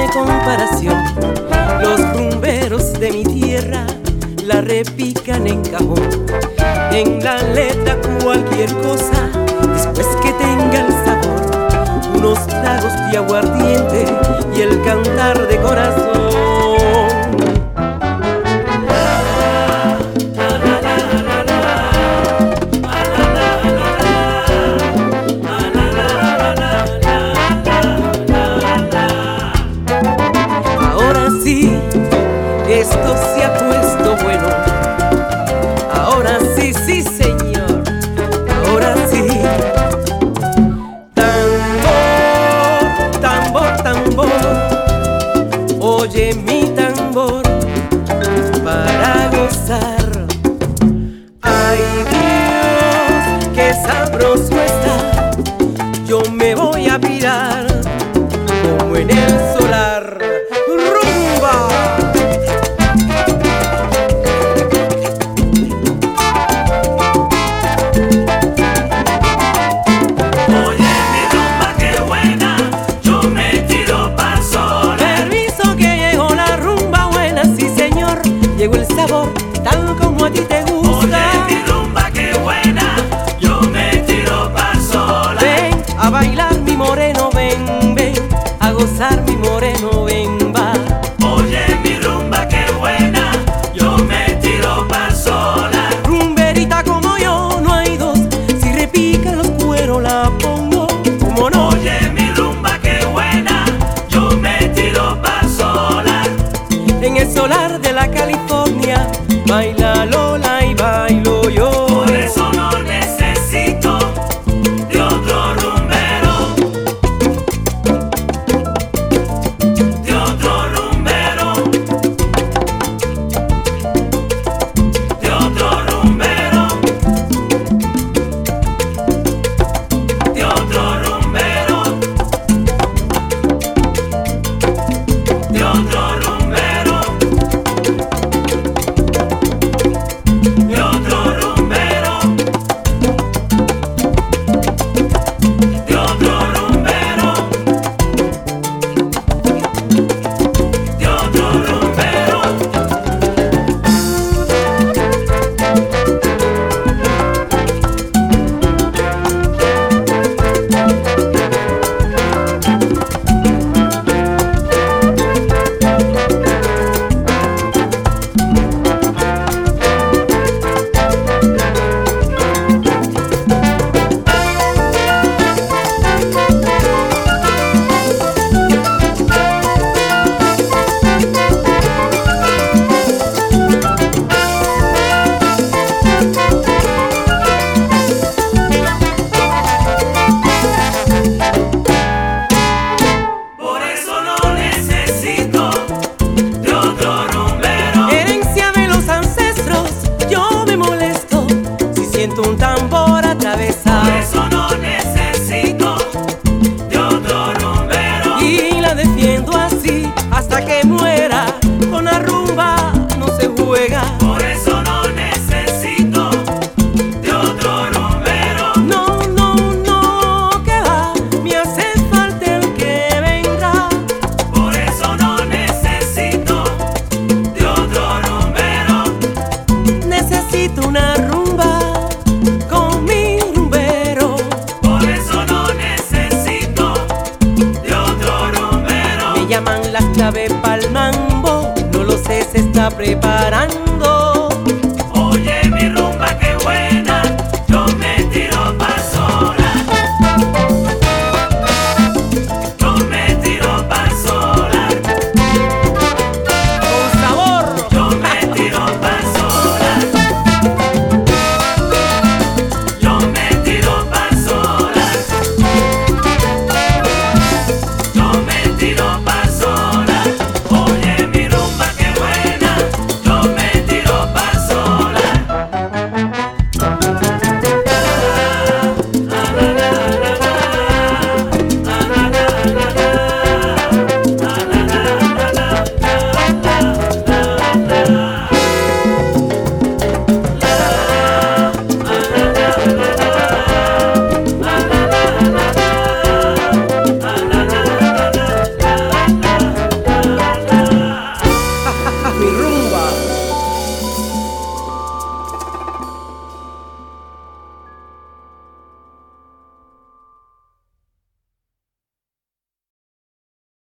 comparación. Los rumberos de mi tierra la repican en cajón. En la letra cualquier cosa, después que tenga el sabor, unos tragos de aguardiente y el cantar de corazón. Esto se ha puesto bueno. Ahora sí, sí señor, ahora sí. Tambor, tambor, tambor, oye mi tambor para gozar. Ay Dios, qué sabroso está. Yo me voy a pirar como en el solar. ¡Rumba! Llegó el sabor, tal como a ti te gusta. Oye, mi rumba, qué buena, yo me tiro pa' sola. Ven a bailar mi moreno, ven, ven, a gozar mi moreno, ven, va. Oye, mi rumba, qué buena, yo me tiro pa' sola. Rumberita como yo, no hay dos, si repica los cueros la pongo, como no. Oye, mi rumba, qué buena, yo me tiro pa' sola. En el solar de la California, baila Lola y bailo yo. Por eso no necesito de otro rumbero, de otro rumbero, de otro rumbero, de otro rumbero, de otro rumbero. De otro rumbero, de otro rumbero, de otro rumbero. Por eso no necesito de otro rumbero. Herencia de los ancestros, yo me molesto si siento un tambor atravesar. Por eso no necesito de otro rumbero. Y la defiendo así hasta que muera. Con la rumba no se juega. Por eso no necesito de otro rumbero. No, no, no, que va, me hace falta el que vendrá. Por eso no necesito de otro rumbero. Necesito una rumba con mi rumbero. Por eso no necesito de otro rumbero. Me llaman las claves pa'l mambo, no lo sé, se está preparando.